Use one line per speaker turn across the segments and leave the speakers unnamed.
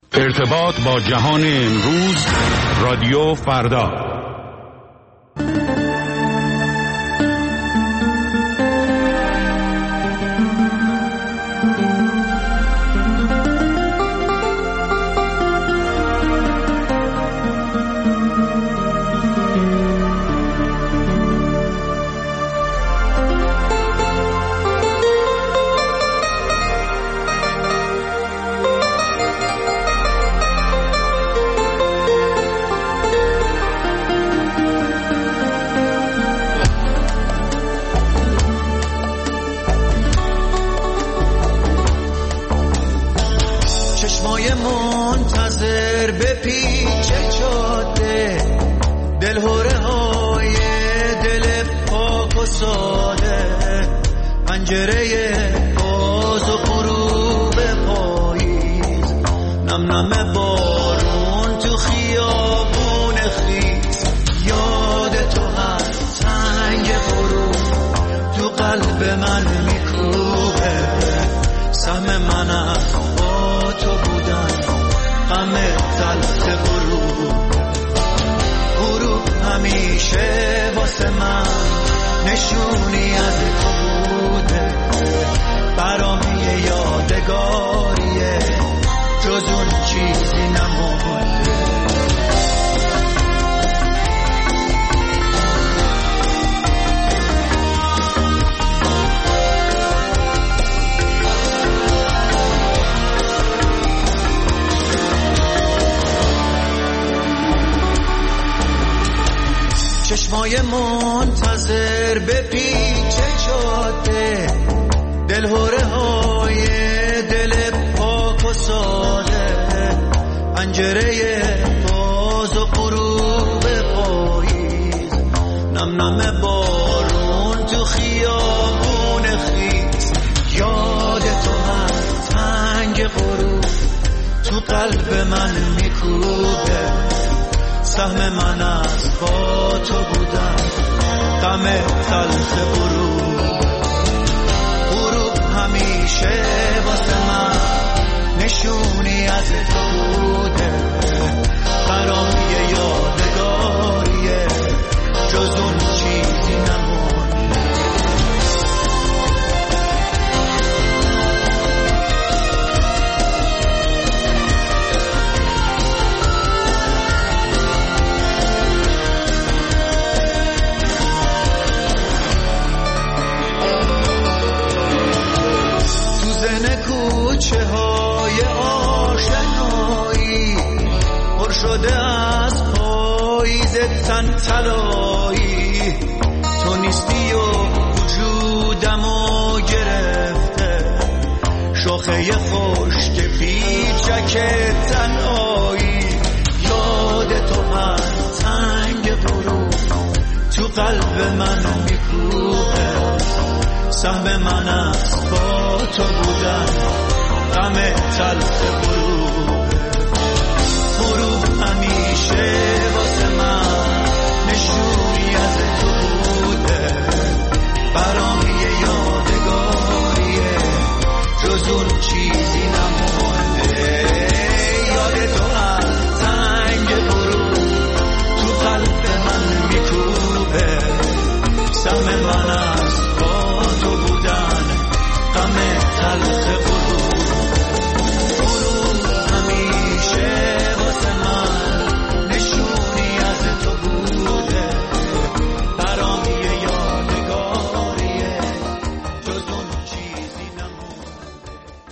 ارتباط با جهان امروز، رادیو فردا.
چشمای منتظر به پیچ جاده، دلهوره های دل پاک و ساده، پنجره باز و غروب پاییز، نم نم بارون تو خیابون خیز، یاد تو هست تنگ غروب تو قلب من میکوبه، سهم من از با تو بودن، غم تلخ غروب همیشه واسه من نشونی از تو بوده، برام یه یادگاریه جز اون چیزی نمونده. کوچه های آشنایی پر شده از پاییز تن طلایی، تو نیستی و وجودمو گرفته، شاخه خشک پیچک تنهایی، یاد تو هر تنگ غروب تو قلب من میکوبه، سهم من از با تو بودن، غم تلخ غروب همیشه واسه من نشونی از تو بوده، برام یه یادگاریه جز اون چیزی نمونده، یاد تو از تنگ غروب تو قلب من میکوبه، سهم من از با تو بودن، غم تلخ غروب همیشه واسه من نشونی از تو بوده، برام یه یادگاریه جز اون چیزی نمونده.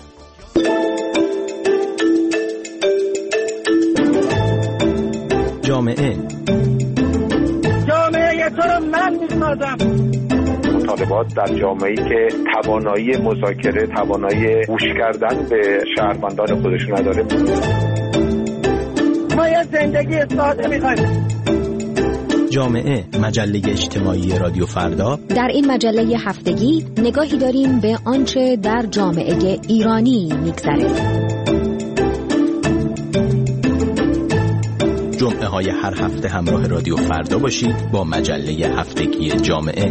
جامعه تو رو من میسازم.
مطالبات در جامعه‌ای که توانایی مذاکره، توانایی گوش کردن به شهروندان خودش نداره.
ما یه زندگی ساده می‌خوایم. جامعه، مجله اجتماعی رادیو فردا.
در این مجله هفتگی نگاهی داریم به آنچه در جامعه ایرانی می‌گذره.
جمعه های هر هفته همراه رادیو فردا باشید با مجله هفتگی جامعه.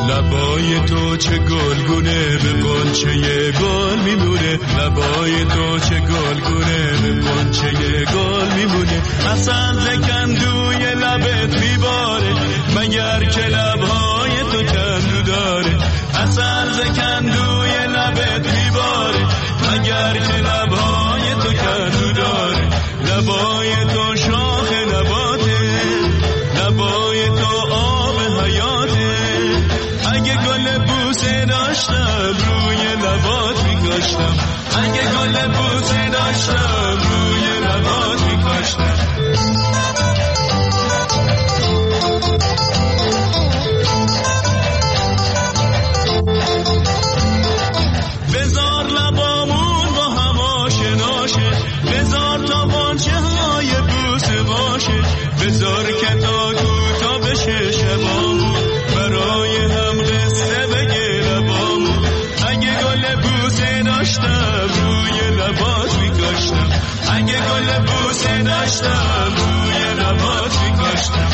لبای تو چه گلگونه به قنچه گل میمونه، لبای تو چه گلگونه به قنچه گل میمونه. اصل زکندوی لبت میباره مگر که لبهای تو کندو داره، اصل زکندوی لبت میباره مگر که لبهای تو کندو داره. لبای تو شاخ نباته، لبای تو آب حیاته، اگه گل بوسه داشتم روی لبات میکاشتم، اگه گل بوسه داشتم روی لبات میکاشتم. بذار لبامون با هم آشناشه، بذار تا بانچه های بوسه باشه، بذار که تا کوتا بشه شبامون برای هم قصه بگه لبامون. اگه گل بوسه داشتم روی لبات میکاشتم، اگه گل بوسه داشتم روی لبات میکاشتم.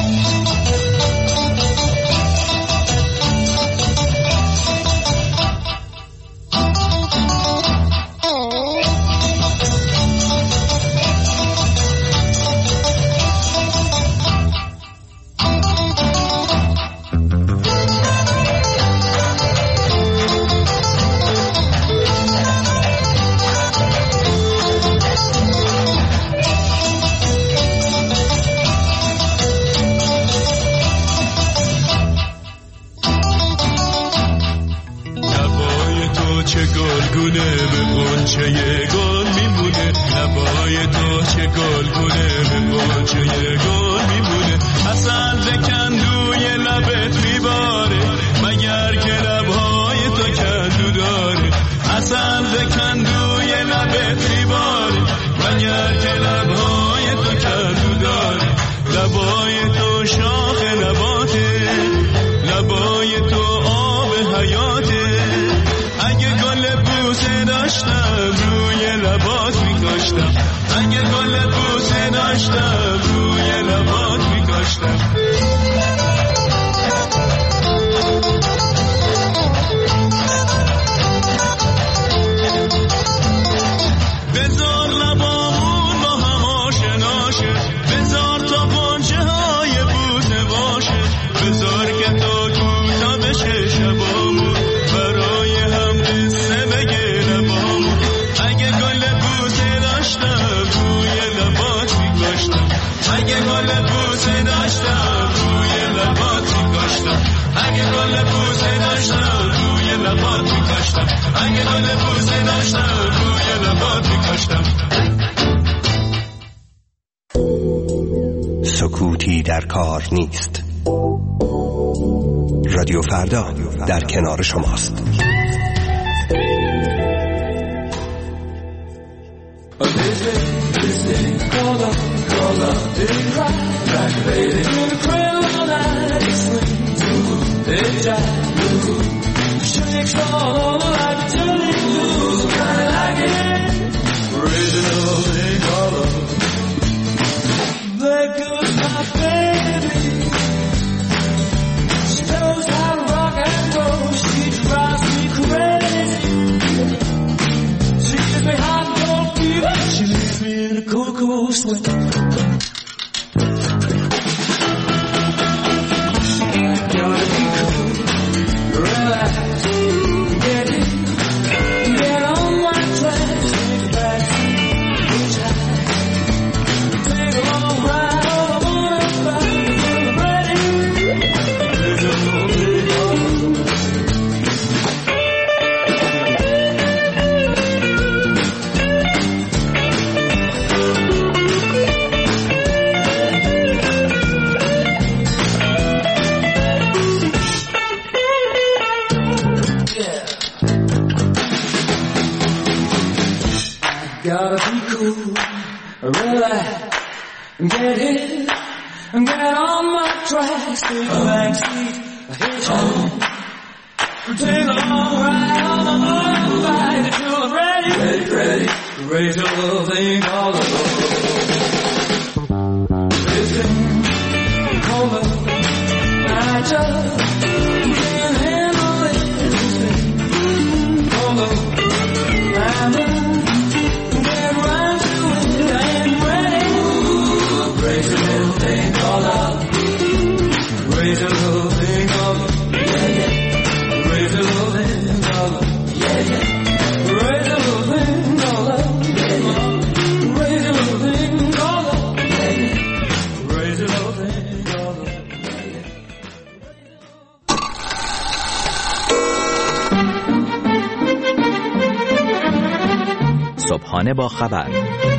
سکوتی در کار نیست. رادیو فردا در کنار شماست.
Get in and get on my tracks. Take a back seat, hitchhike. Take a long ride on the motorbike until I'm ready. Ready to the thing all alone. Listen, come on, I just can't little thing called love. Crazy little thing called love. Crazy little thing called love. Crazy little thing called love. Crazy little thing called love.
صبحانه با خبر،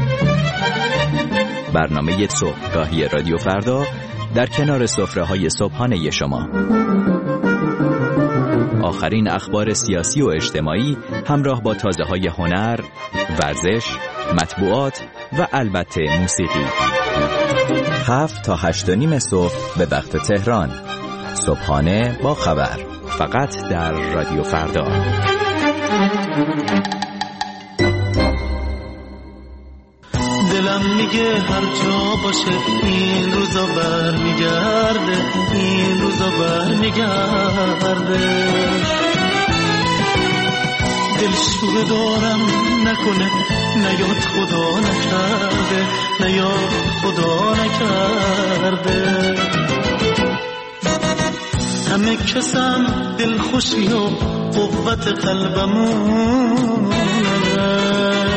برنامه صبحگاهی رادیو فردا در کنار سفره‌های صبحانه شما. آخرین اخبار سیاسی و اجتماعی همراه با تازه‌های هنر، ورزش، مطبوعات و البته موسیقی. 7 تا 8:30 صبح به وقت تهران. صبحانه با خبر، فقط در رادیو فردا.
دلم میگه هر جا باشه این روزا برمیگرده، این روزا برمیگرده. دلشوره دارم نکنه، نیاد خدا نکرده، نیاد خدا نکرده. همه کسم دلخوشی و قوت قلبمونه.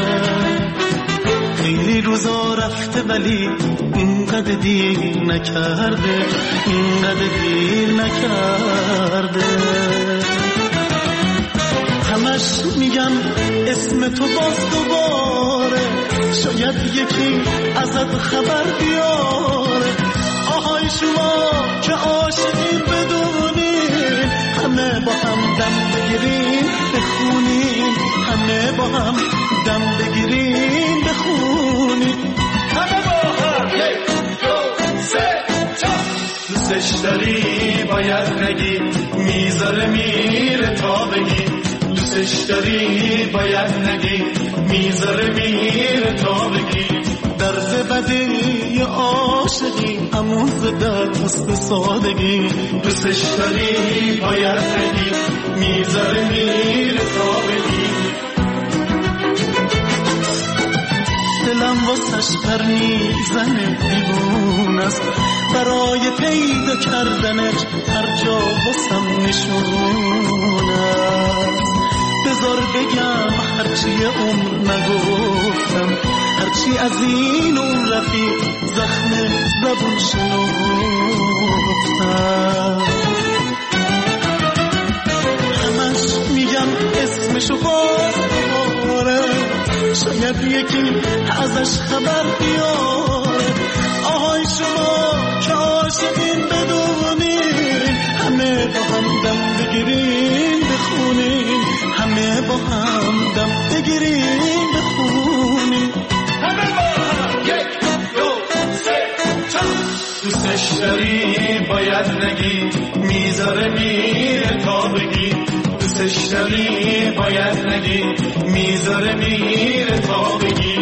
خیلی روزا رفته ولی اینقدر دیر نکرده، اینقدر دیر نکرده. همش میگم اسم تو باز دوباره، شاید یکی ازت خبر بیاره. آهای شما که عاشقین بدونین، همه با هم دم بگیرین بخونین، همه با هم دم بگیرین بخونین، همه با هم. 1 2 3 4. دوستش داری باید نگی، میذاره میره تا بگی. دوستش داری باید نگی، میذاره میره تا بگی. درز بدی عاشقی اموز در حسن سادگی. دوستش داری باید نگی، میذاره میره تا بگی. دلم واسش پر میزنه دیوون است، برای پیدا کردنش هر جا واسم نشون است. بذار بگم هرچی عمر نگفتم، هرچی از این عمر رفیق زخم زبون شنفتم. همش میگم اسمشو باز دوباره، شاید یکی ازش خبر بیاره. آهای شما که عاشقین بدونین، همه با هم دم بگیرین بخونین، همه با هم دم بگیرین بخونین، همه با هم. 1 2 3 4. دوستش داری باید نگی، میذاره میره تا بگی. دوستش داری باید نگی، میذاره میره تا بگی.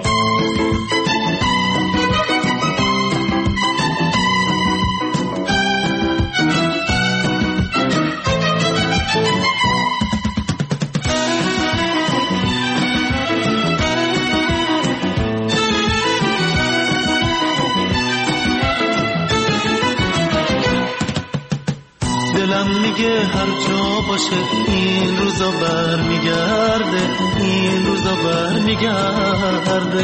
دلم میگه هر جا باشه این روزا برمیگرده، این روزا برمیگرده.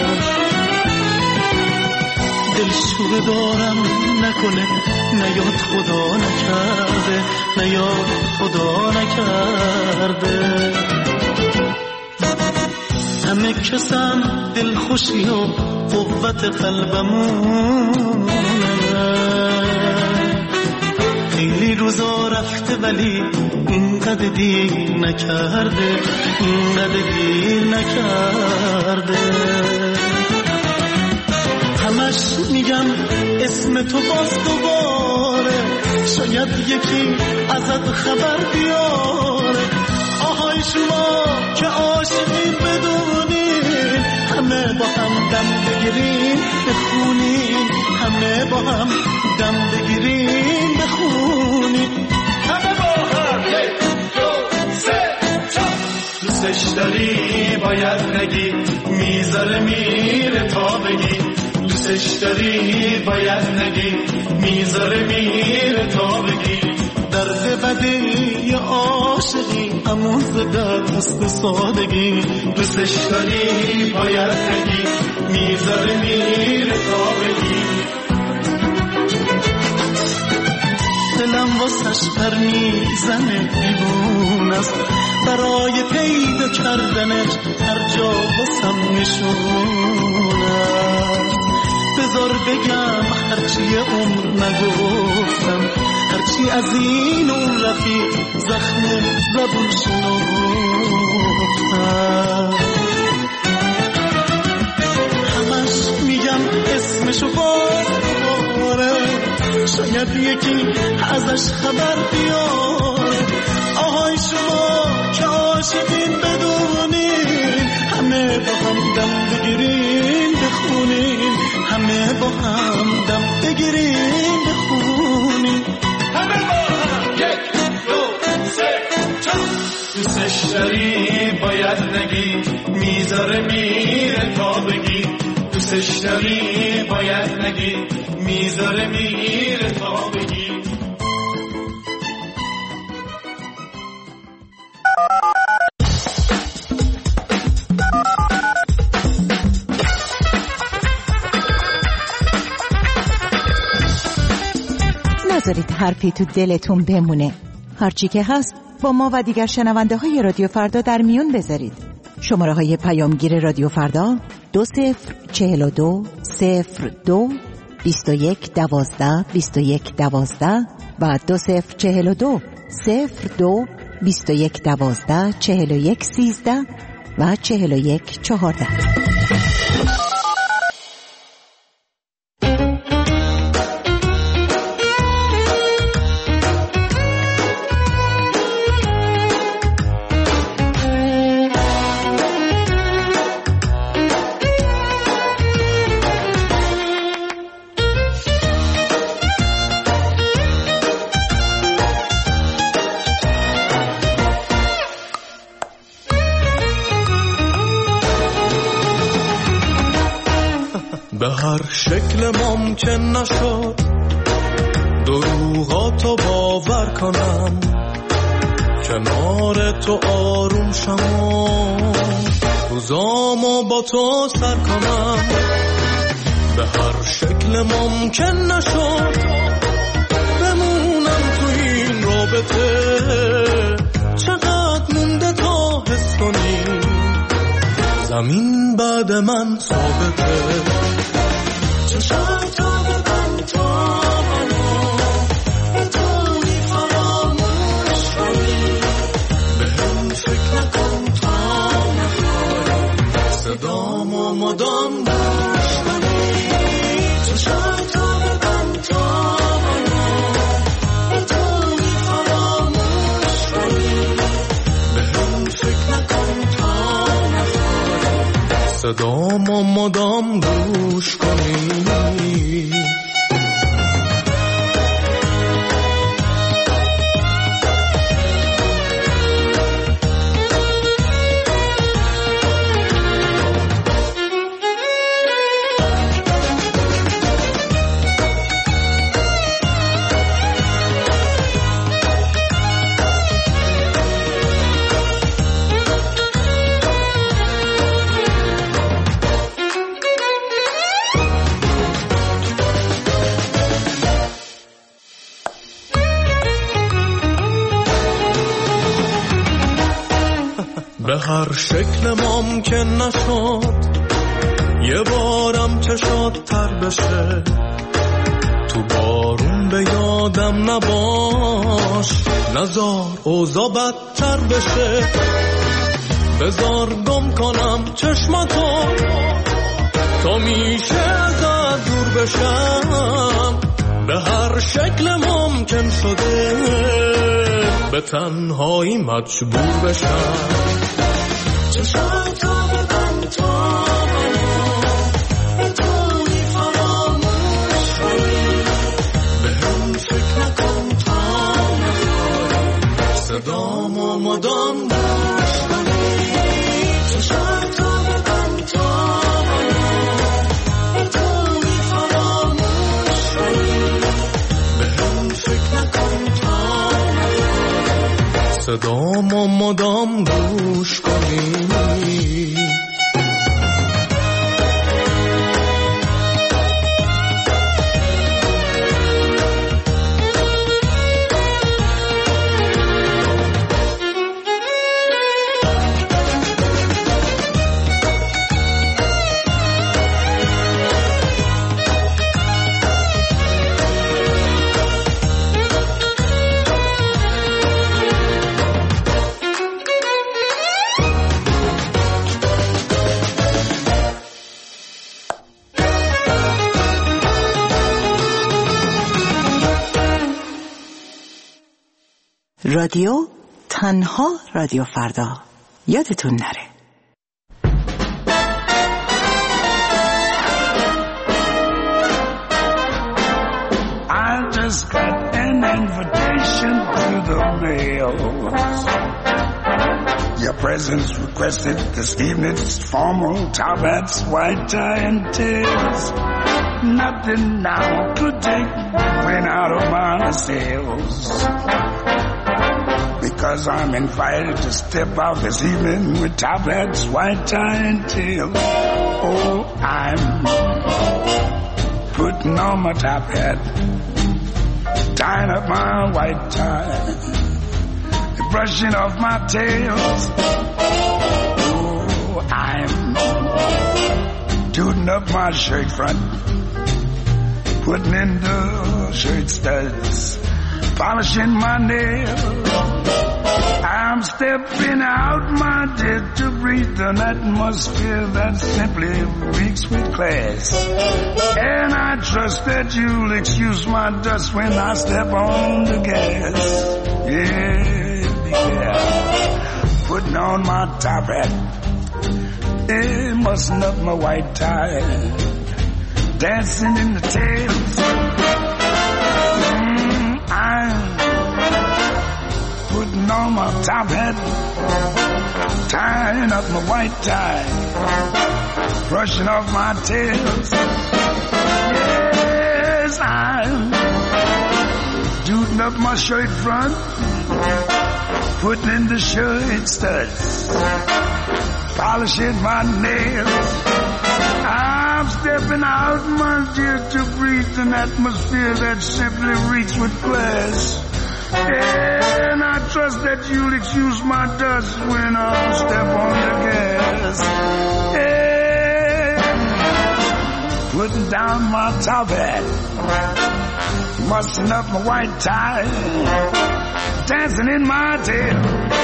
دلشوره دارم نکنه، نیاد خدا نکرده، نیاد خدا نکرده. همه کسم دلخوشی و قوت قلبمونه. خیلی روزا رفته ولی اینقدر دیر نکرده، اینقدر دیر نکرده. همش میگم اسم تو باز دوباره، شاید یکی ازت خبر بیاره. آهای شما که عاشقین بدونین، همه با هم دم بگیرین بخونین، همه با هم دم بگیرین بخونین، همه با هم. 1 2 3 4. دوستش داری باید نگی، میذاره میره تا بگی. دوستش دوستش داری باید نگی، میذاره میره تا بگی. درد بده عاشقی همون دست سادگی، دوستش داری باید نگی، میذاره میره تا بگی. دلم واسش پر میزنه دیوون است، برای پیدا کردنش هر جا واسم نشونه. بذار بگم هرچی عمر نگفتم، هرچی از این اون رفیق زخم زبون شنفتم. همش میگم اسمشو باره، شاید یکی ازش خبر بیاره. آهای شما که عاشقین بدونین، همه با هم دم بگیرین بخونین، همه با هم دم بگیرین بخونین، همه با هم. یک دو سه چهار. دوستش داری باید نگی، میذاره میره تا بگی. دوستش داری باید نگی، میذاره میره تا بگی.
نذارید حرفی تو دلتون بمونه. هرچی که هست با ما و دیگر شنونده های رادیو فردا در میون بذارید. شماره های پیامگیر رادیو فردا 2042 02 21 12 21 12 و 2042 02 21 12 41 13 و 41 14.
به هر شکل ممکن نشد دروغاتو باور کنم، کنار تو آروم شم، روزامو با تو سر کنم. به هر شکل ممکن نشد بمونم تو این رابطه، چقدر مونده تا حس کنی زمین بعد من ثابته. چشم تا ببند تا منو بتونی فراموش کنی، به هم فکر نکن تا نخوای صدامو مدام گوش کنی. چشم تا ببند تا منو بتونی فراموش کنی، به هم فکر نکن تا نخوای صدامو مدام گوش کنی. به هر شکل ممکن نشد یه بارم چشات تر بشه، تو بارون به یادم نباش، نزار اوضاع بدتر بشه. بذار گم کنم چشماتو تا میشه ازت دور بشم، به هر شکل ممکن شده به تنهایی مجبور بشم. چشم تا ببند تا منو بتونی فراموش کنی، به هم فکر نکن تا نخوای صدامو مدام گوش کنی. چشم تا ببند تا منو بتونی صدامو مدام گوش کنی.
رادیو تنها رادیو فردا، یادتون نره.
I just got an invitation to the mail. Your presence requested this evening's formal top hats, white tie and tails. Nothing now could take the wind out of my sails. Because I'm invited to step out this evening with top hats, white tie and tails. Oh, I'm putting on my top hat, tying up my white tie, brushing off my tails. Oh, I'm tooting up my shirt front, putting in the shirt studs, polishing my nails. I'm stepping out, my dear, to breathe an atmosphere that simply reeks with class. And I trust that you'll excuse my dust when I step on the gas. Yeah, putting on my top hat, mussing up my white tie, dancing in the tails. I'm putting on my top hat, tying up my white tie, brushing off my tails. Yes, I'm tooting up my shirt front, putting in the shirt studs, polishing my nails. I'm stepping out, my dear, to breathe an atmosphere that simply reeks with glass. And I trust that you'll excuse my dust when I step on the gas. Yeah. Putting down my top hat, mussing up my white tie, dancing in my tail.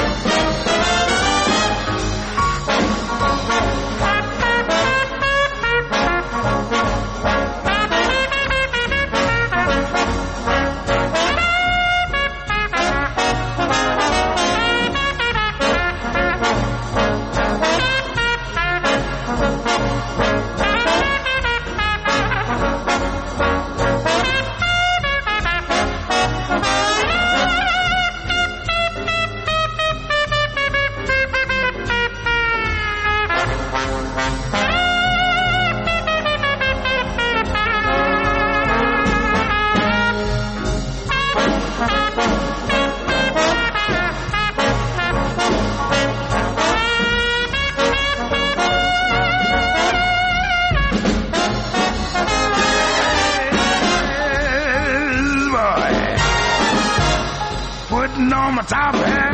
Putting on my top hat,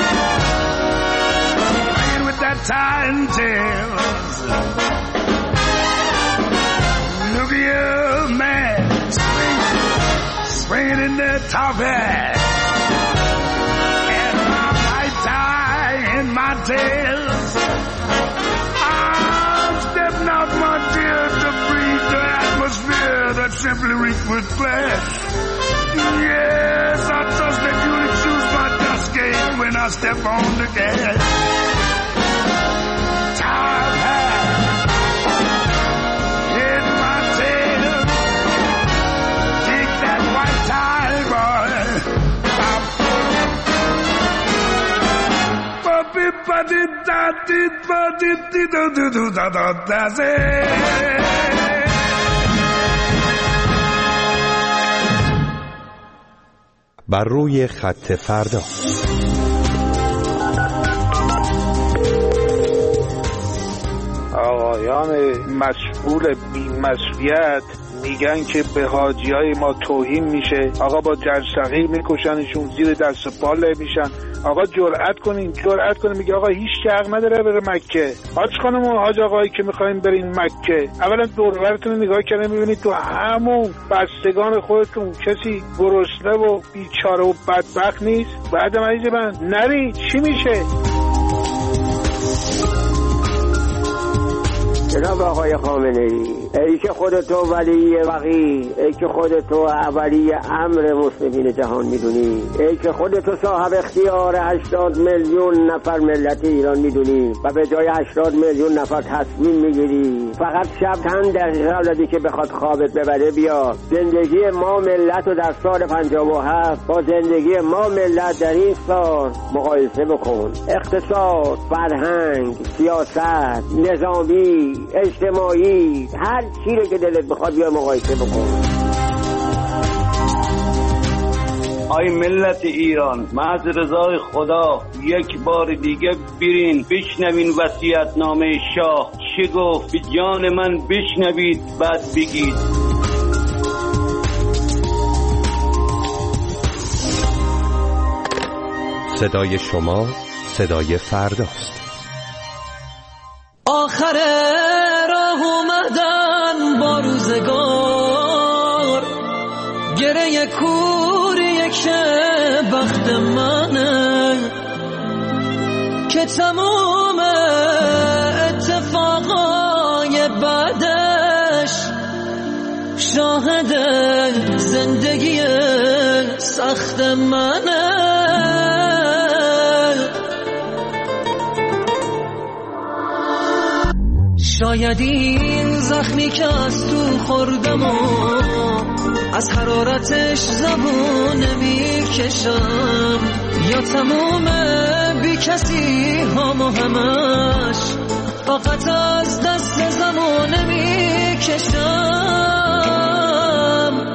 playing with that tie and tails. Look at you, man, swinging in that top hat, and my white tie and my tails. I'm stepping out, my dear, to breathe the atmosphere that simply reeks with flesh. Yes, I trust that you'll excuse my dust gate when I step on the gas. Top hat, in my tail, take that white tie, boy. That's it.
بر روی خط فردا.
حاجیان مسئول بی‌مسئولیت میگن که به حاجیای ما توهین میشه، آقا با جرثقیل میکشنشون، زیر دست و پا له میشن. آقا جرأت کنین میگه آقا هیچ که حق نداره بره مکه. حاج خانم و حاج آقایی که میخواین برین مکه، اولا دور و برتون نگاه کردین میبینید تو همون بستگان خودتون کسی گرسنه و بیچاره و بدبخت نیست؟ بعد عزیز من نری چی میشه؟
جناب آقای خامنه‌ای، ای که خودتو ولی وقی، ای که خودتو اولی امر مسلمین جهان میدونی، ای که خودتو صاحب اختیار 80 میلیون نفر ملت ایران میدونی و به جای 80 میلیون نفر تصمیم میگیری فقط شب چند دقیقه قبل که بخواد خوابت ببره بیا زندگی ما ملت رو در سال 57 با زندگی ما ملت در این سال مقایسه بکن. اقتصاد، فرهنگ، سیاست، نظامی، اجتماعی، هر چی رو که دلت بخواد بیا مقایسه بکن.
آی ملت ایران، محض رضای خدا یک بار دیگه برین بشنوین وصیت‌نامه شاه چه گفت، به جان من بشنوید بعد بگید.
صدای شما صدای فرداست.
آخر راه اومدن با روزگار، گره کوریه که بخت منه که تمام اتفاقای بعدش شاهد زندگی سخت منه. شاید این زخمی که از تو خوردم و از حرارتش زبون نمیکشم، یا تموم بی کسی هم و همش فقط از دست زمان نمیکشم.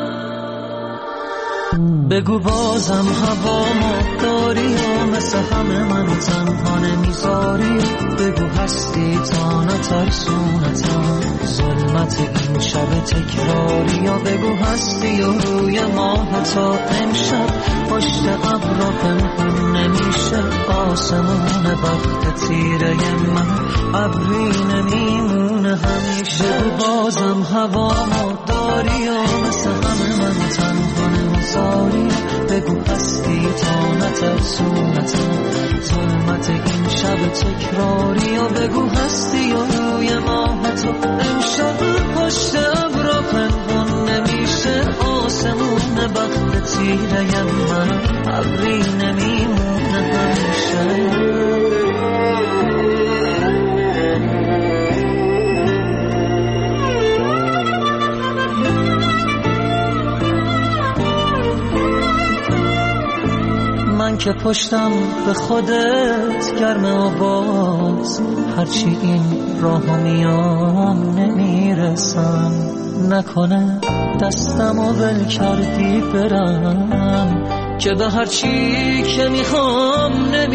بگو بازم هوامو داری و مثل همه منو تنها نمیذاری، بگو هستی تا نترسونتم ظلمت این شب تکراری، یا بگو هستی و روی ماه تا امشب پشت ابرا پنهون نمیشه آسمون بخت تیره من ابری نمیمونه همیشه. بگو بازم هوامو داری و مثل همه منو تنها نمیذاری، بگو هستی تا نترسونتم ظلمت این شب تکراری، و بگو هستی و روی ماه تو امشب پشت ابرا پنهون نمیشه آسمون بخت تیره من ابری نمیمونه همیشه. من که پشتم به خودت گرمه و باز هرچی این راه میام نمیرسم، نکنه دستمو ول کردی برم که به هرچی که میخوام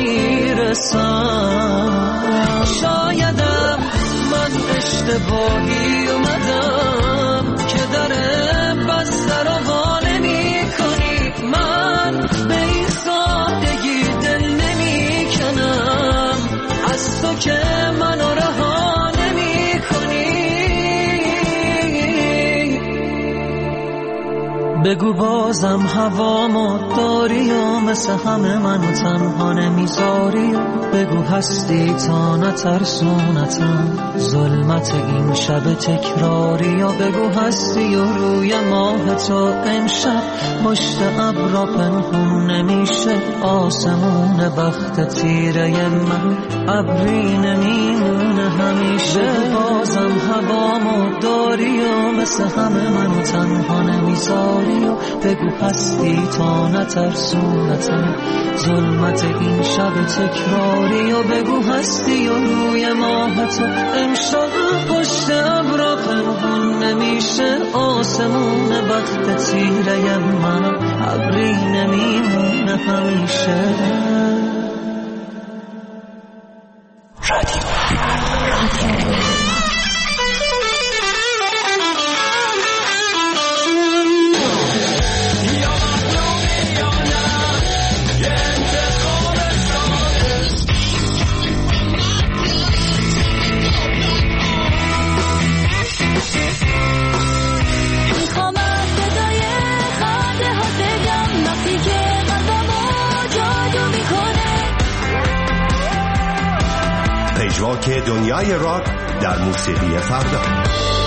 نمیرسم. شایدم من اشتباهی اومدم که در بسته رو وا نمی کنی، من به این سادگی دل نمی کنم از تو که منو رها نمی کنی. بگو بازم هوامو داری و مثل همه منو تنها نمیذاری، بگو هستی تا نترسونتم ظلمت این شب تکراری، یا بگو هستی و روی ماه تو امشب پشت ابرا پنهون نمیشه آسمون بخت تیره من ابری نمیمونه همیشه. بگو بازم هوامو داری و مثل همه منو تنها نمیذاری، بگو هستی تا نترسونتم ظلمت این شب تکراری، و بگو هستی و روی ماه تو امشب پشت ابرا پنهون نمیشه آسمون بخت تیره من ابری نمیمونه همیشه.
راک دنیای راک در موسیقی فردا.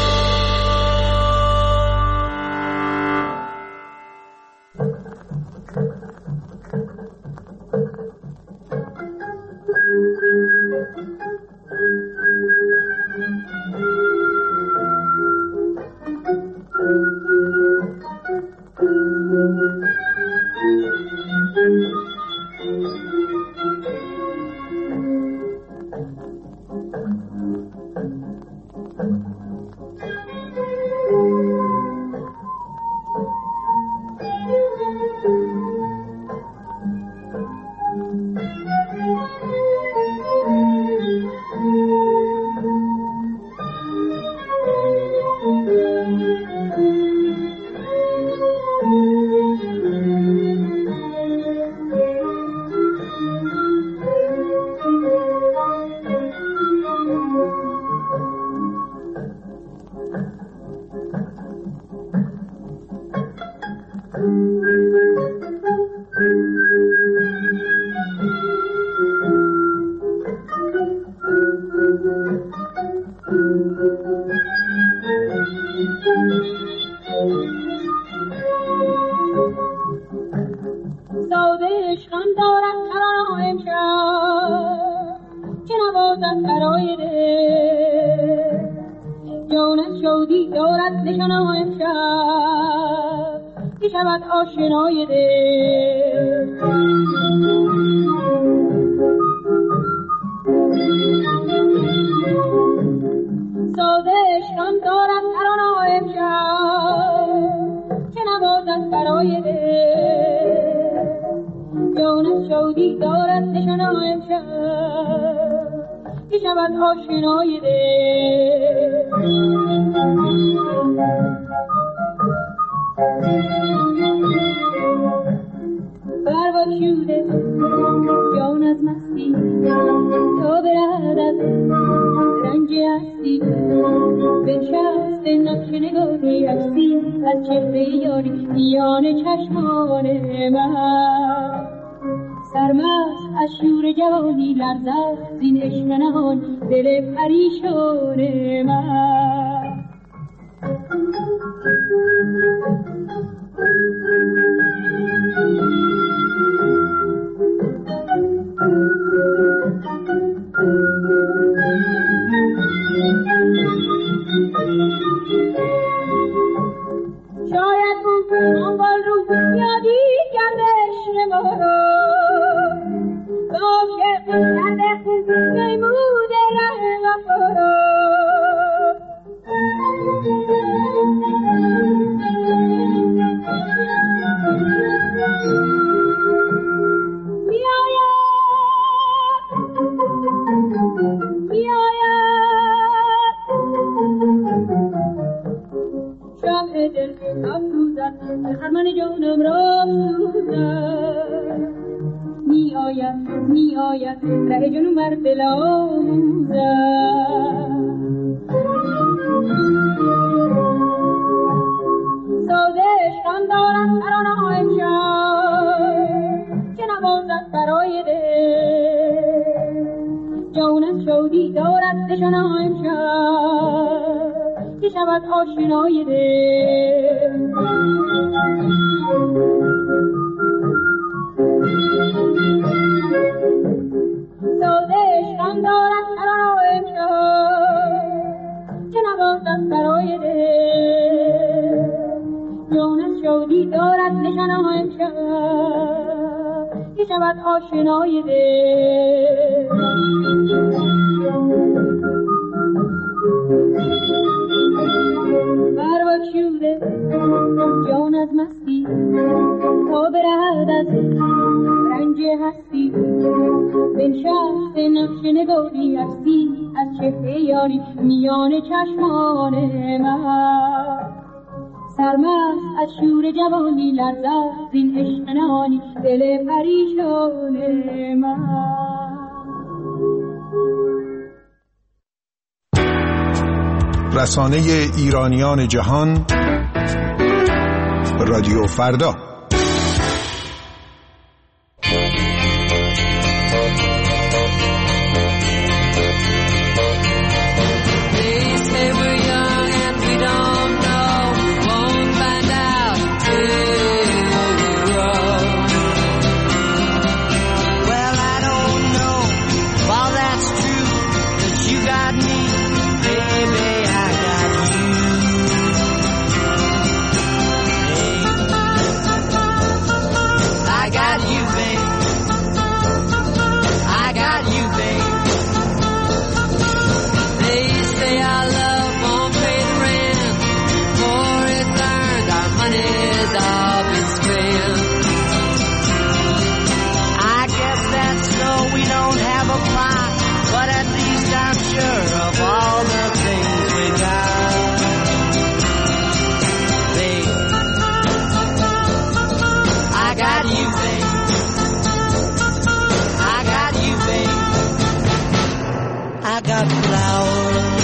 رسانه ایرانیان جهان رادیو فردا.
apply, but at least I'm sure of all the things we got. Babe, I got you, babe. I got you, babe. I got flowers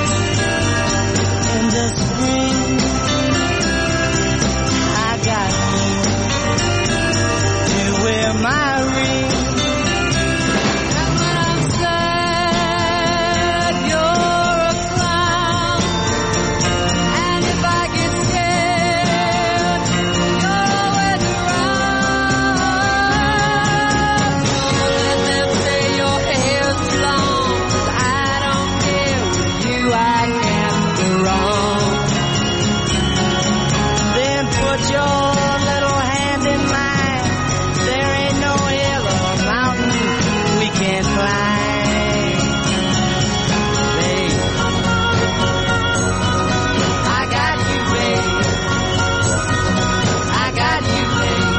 in the spring. I got you to wear my ring. And when I'm sad, you're a clown. And if I get scared, you're always around. Don't let them say your hair's long, 'cause I don't care. With you I can't go wrong. Then put your little hand in mine. There ain't no hill or mountain we can't climb. Babe, I got you, babe. I got you, babe.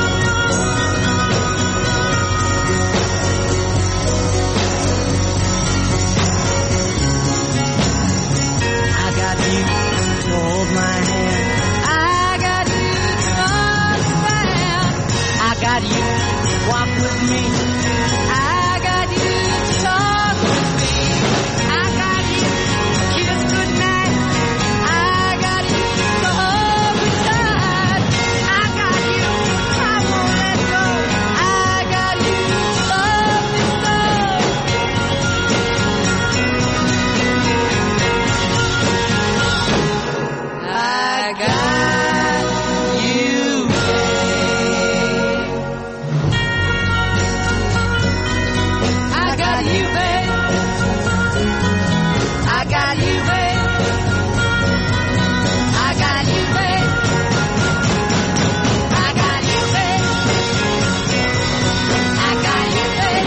I got you to hold my hand. I got you to understand. I got you to walk with me. I got you to talk with me. I got you to kiss goodnight. I got you to hold me tight. I got you, I won't let go. I got you to love me so. I got you, babe. I got you, babe. I got you, babe. I got you, babe. I got you, babe. I got you, babe.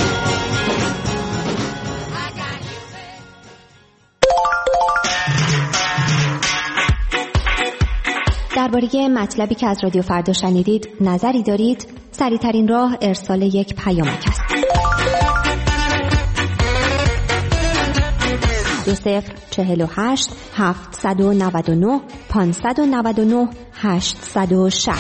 I got you, babe.
درباره مطلبی که از رادیو فردا شنیدید نظری دارید؟ سریع‌ترین راه ارسال یک پیامک است. 2048 799 599 860.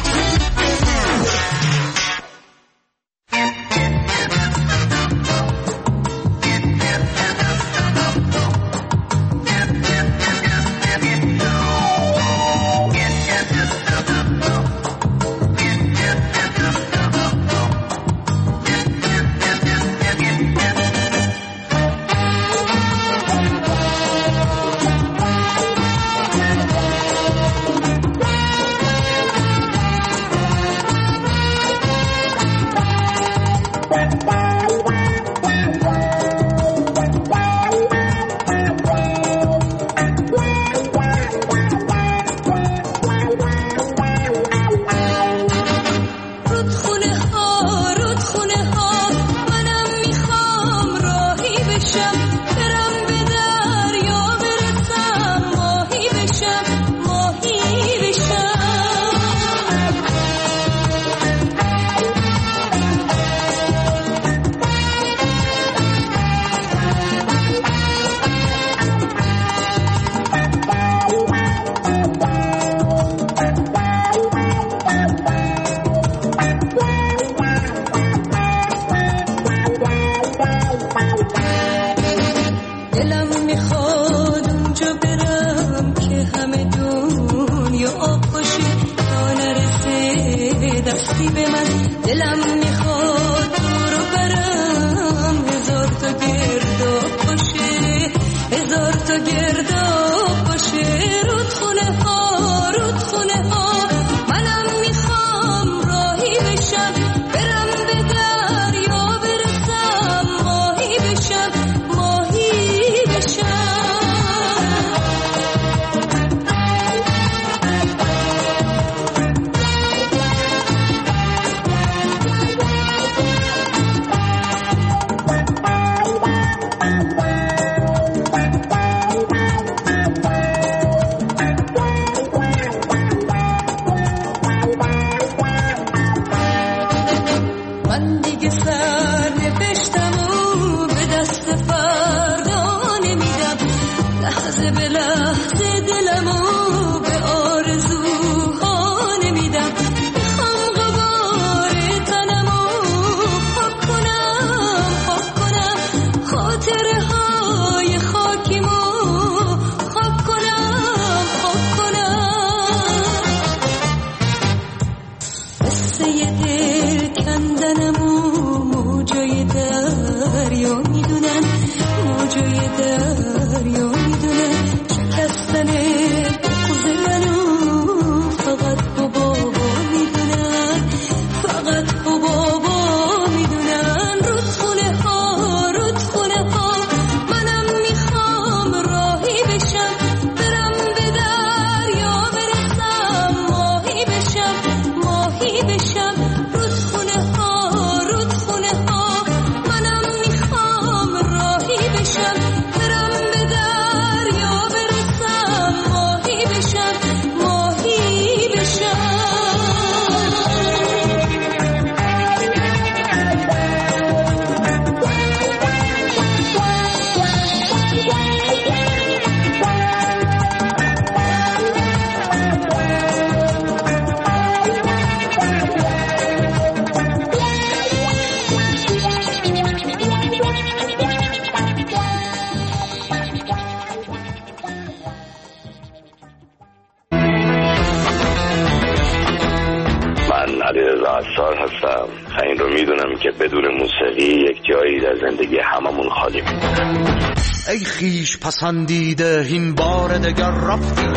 من دیگه سر نوشتم و به
سال هستم و این رو میدونم که بدون موسیقی یک جایی در زندگی هممون خالی میمونه.
ای خیش پسندیده این بار دگر رفتی،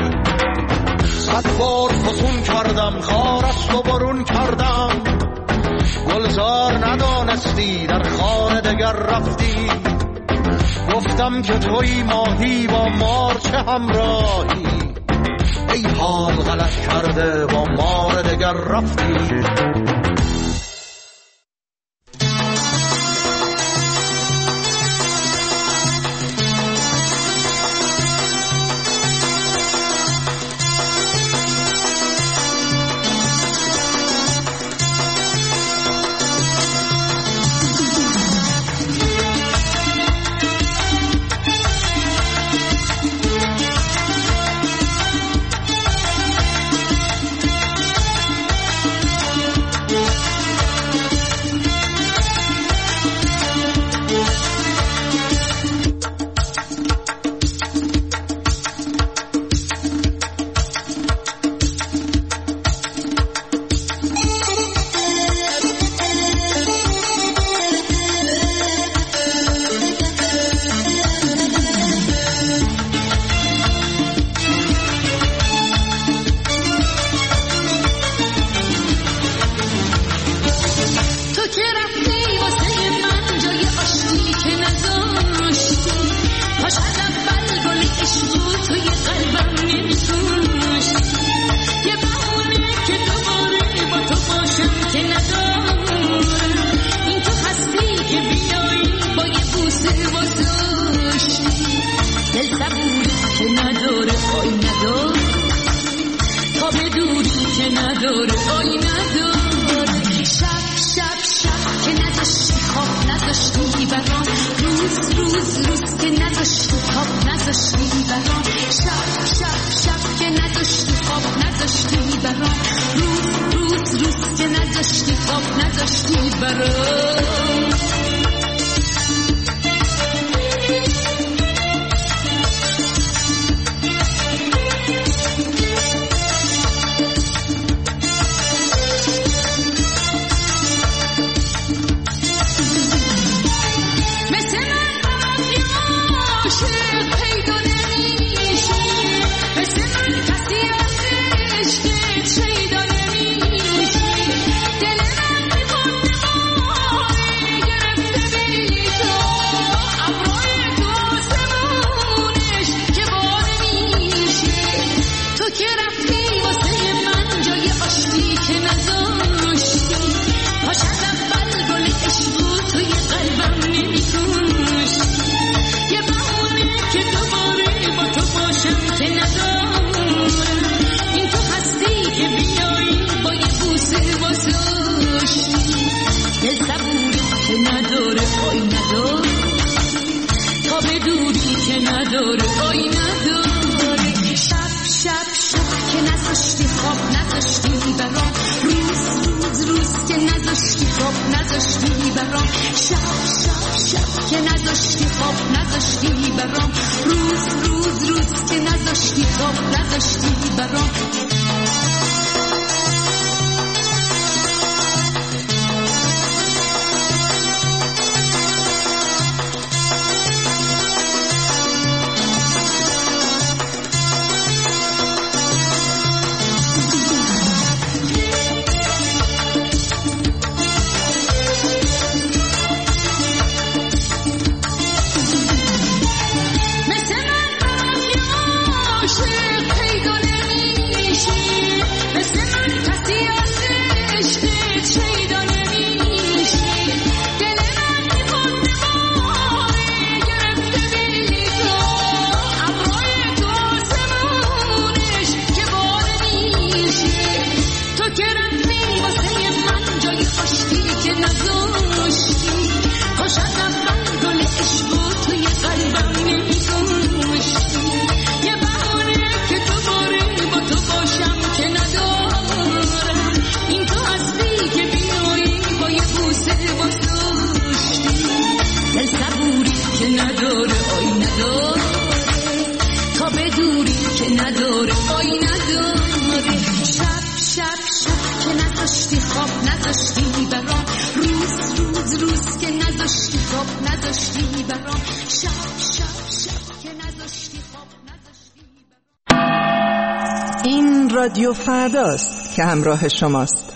صد بار فسون کردم خارست و برون کردم، گلزار ندانستی در خانه دگر رفتی، گفتم که توی ماهی با مار چه همراهی، ای حال غلط کرده با مار دگر رفتی.
نداره شب که نذاشتی خواب نذاشتی نذاشتی خب نذاشتی برام شب شب شب که نذاشتی خب نذاشتی برام.
این رادیو فرداست که همراه شماست.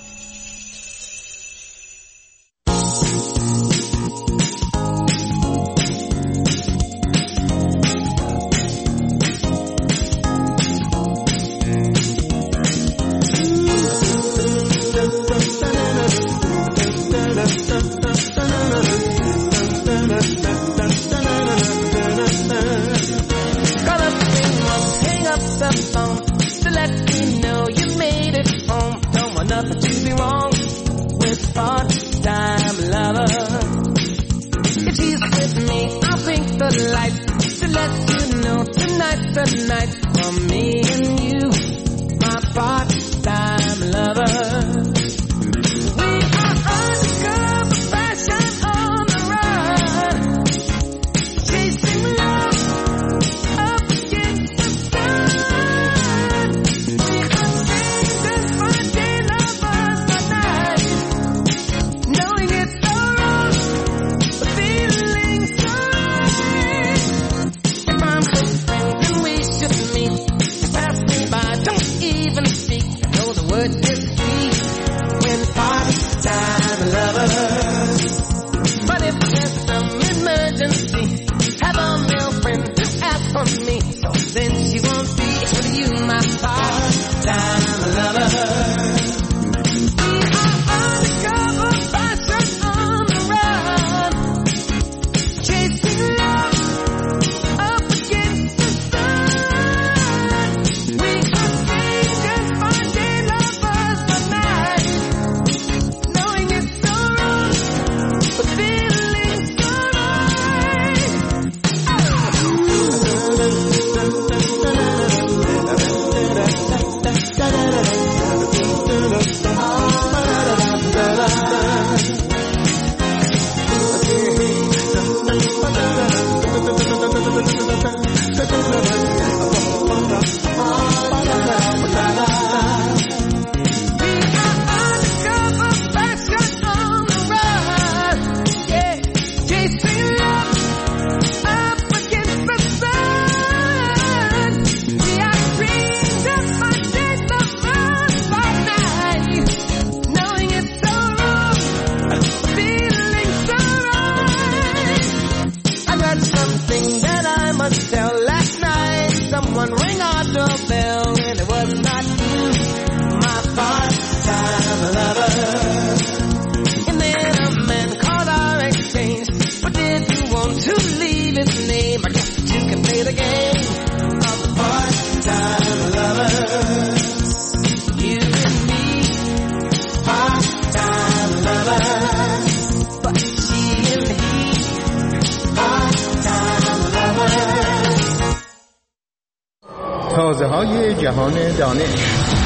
تازه‌های جهان دانش.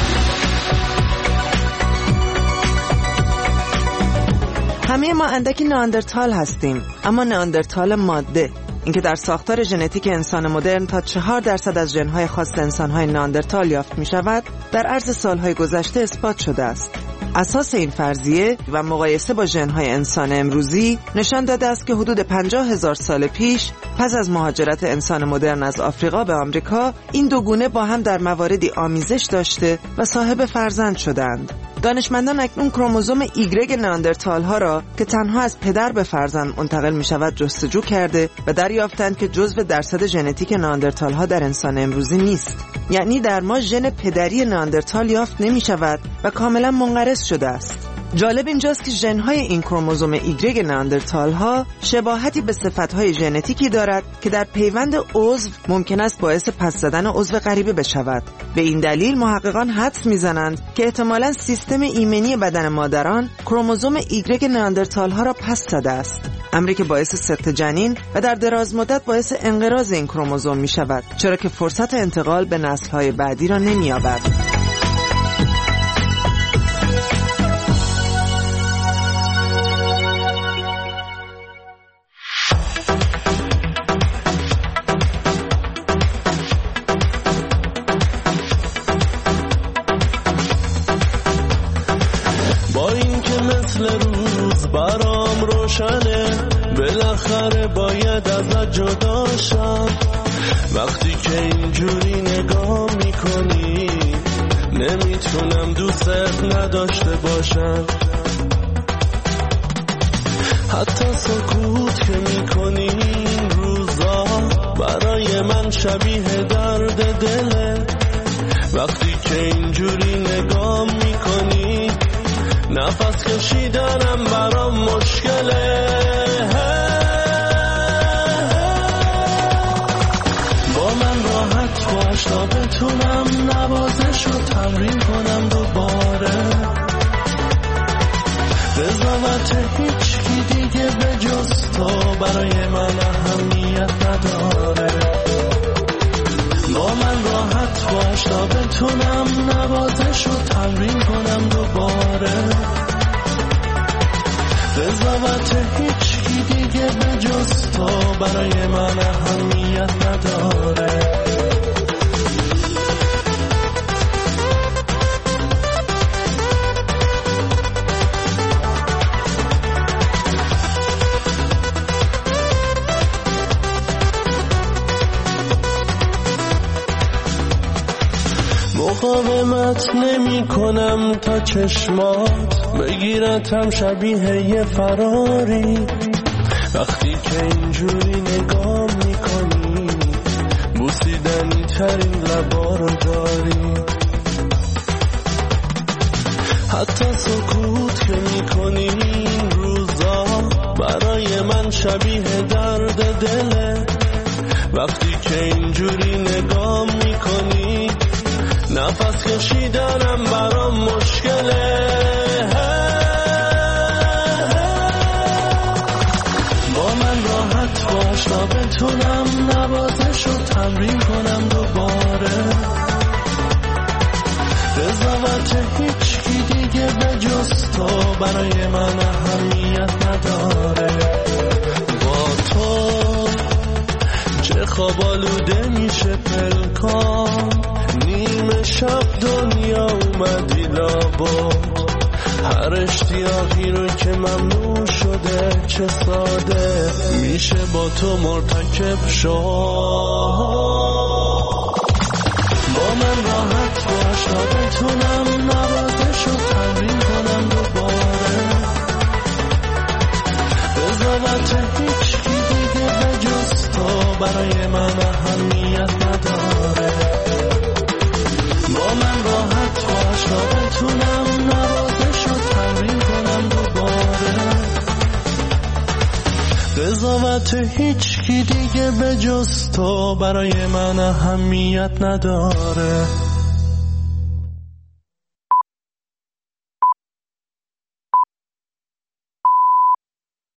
همه ما اندکی نئاندرتال هستیم، اما نئاندرتال ماده، اینکه در ساختار ژنتیک انسان مدرن تا 4% از ژن‌های خاص انسان‌های نئاندرتال یافت می‌شود، در عرض سال‌های گذشته اثبات شده است. اساس این فرضیه و مقایسه با ژن‌های انسان امروزی نشان داده است که حدود 50,000 سال پیش پس از مهاجرت انسان مدرن از آفریقا به آمریکا، این دو گونه با هم در مواردی آمیزش داشته و صاحب فرزند شدند. دانشمندان اکنون کروموزوم ایگرگ نئاندرتال ها را که تنها از پدر به فرزند منتقل می شود جستجو کرده و دریافتند که جزو درصد ژنتیک نئاندرتال ها در انسان امروزی نیست. یعنی در ما ژن پدری نئاندرتال یافت نمی شود و کاملا منقرض شده است. جالب اینجاست که ژن‌های این کروموزوم ایگرگ نئاندرتال ها شباهتی به صفت‌های ژنتیکی دارد که در پیوند عضو ممکن است باعث پس زدن عضو غریبه بشود. به این دلیل محققان حدس می‌زنند که احتمالاً سیستم ایمنی بدن مادران کروموزوم ایگرگ نئاندرتال ها را پس زده است، امری که باعث سقط جنین و در دراز مدت باعث انقراض این کروموزوم می‌شود، چرا که فرصت انتقال به نسل‌های بعدی را نمی‌یابد.
با این که مثل روز برام روشنه، بالاخره باید ازت جدا شم. وقتی که اینجوری نگاه میکنی نمیتونم دوست نداشته باشم. حتی سکوت که میکنی این روزا برای من شبیه درد دله. وقتی که اینجوری نگاه میکنی نفس کشیدنم برام مشکله. با من راحت باش تا بتونم نوازش رو تمرین کنم دوباره. قضاوت هیچکی دیگه به جز تو برای من اهمیت نداره. با من راحت باش تا بتونم نوازش رو تمرین کنم دوباره. قضاوت هیچکی دیگه به جز تو برای من اهمیت نداره. مقاومت نمی کنم تا چشمات بگیرتم شبیه یه فراری. وقتی که اینجوری نگاه می کنی بوسیدنی ترین لبا رو داری. حتی سکوت که می کنی این روزا برای من شبیه درد دله. وقتی که اینجوری نگاه می کنی نفس کشیدنم برام مشکله. با من راحت باش تا بتونم نوازش رو تمرین کنم دوباره. قضاوت هیچکی دیگه به جز تو برای من اهمیت نداره. با تو چه خواب آلوده میشه پلکان، نیمه شب دنیا اومدی لابد. هر اشتیاقی رو که ممنوع شده چه ساده میشه با تو مرتکب شد. با من راحت باش تا بتونم نوازش رو تمرین کنم دوباره. قضاوت هیچکی دیگه به جز تو برای من اهمیت نداره. با من راحت باش تا بتونم نوازش رو تمرین کنم دوباره. قضاوت هیچکی دیگه به جز تو برای من اهمیت نداره.